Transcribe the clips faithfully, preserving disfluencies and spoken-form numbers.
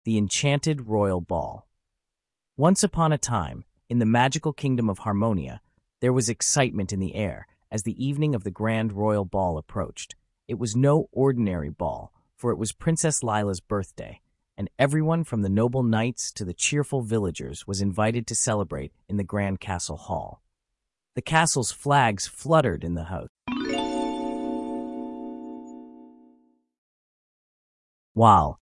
The Enchanted Royal Ball. Once upon a time, in the magical kingdom of Harmonia, there was excitement in the air as the evening of the Grand Royal Ball approached. It was no ordinary ball, for it was Princess Lila's birthday, and everyone from the noble knights to the cheerful villagers was invited to celebrate in the Grand Castle Hall. The castle's flags fluttered in the house, while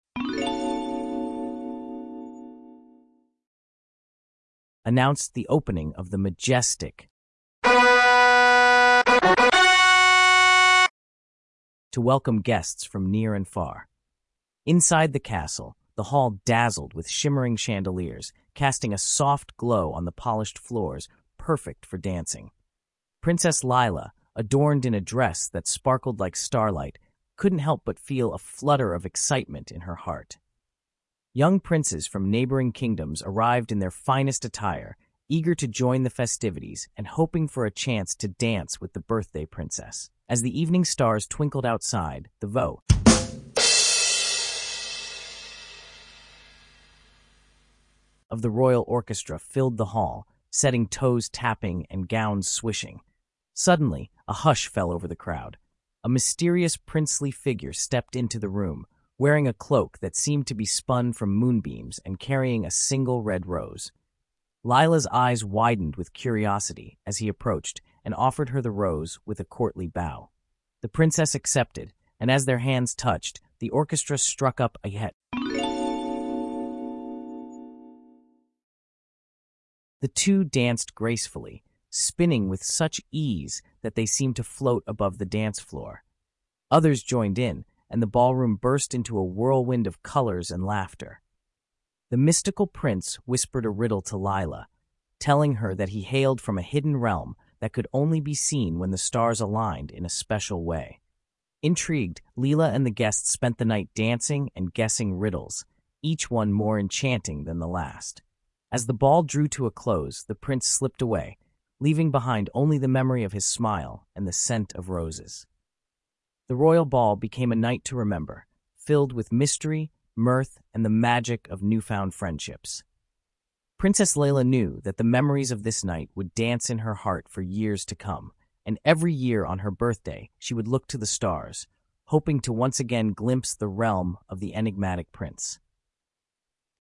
announced the opening of the majestic to welcome guests from near and far. Inside the castle, the hall dazzled with shimmering chandeliers, casting a soft glow on the polished floors, perfect for dancing. Princess Lila, adorned in a dress that sparkled like starlight, couldn't help but feel a flutter of excitement in her heart. Young princes from neighboring kingdoms arrived in their finest attire, eager to join the festivities and hoping for a chance to dance with the birthday princess. As the evening stars twinkled outside, the voe of the royal orchestra filled the hall, setting toes tapping and gowns swishing. Suddenly, a hush fell over the crowd. A mysterious princely figure stepped into the room, wearing a cloak that seemed to be spun from moonbeams and carrying a single red rose. Lila's eyes widened with curiosity as he approached and offered her the rose with a courtly bow. The princess accepted, and as their hands touched, the orchestra struck up a hit. The two danced gracefully, spinning with such ease that they seemed to float above the dance floor. Others joined in, and the ballroom burst into a whirlwind of colors and laughter. The mystical prince whispered a riddle to Lila, telling her that he hailed from a hidden realm that could only be seen when the stars aligned in a special way. Intrigued, Lila and the guests spent the night dancing and guessing riddles, each one more enchanting than the last. As the ball drew to a close, the prince slipped away, leaving behind only the memory of his smile and the scent of roses. The royal ball became a night to remember, filled with mystery, mirth, and the magic of newfound friendships. Princess Layla knew that the memories of this night would dance in her heart for years to come, and every year on her birthday she would look to the stars, hoping to once again glimpse the realm of the enigmatic prince.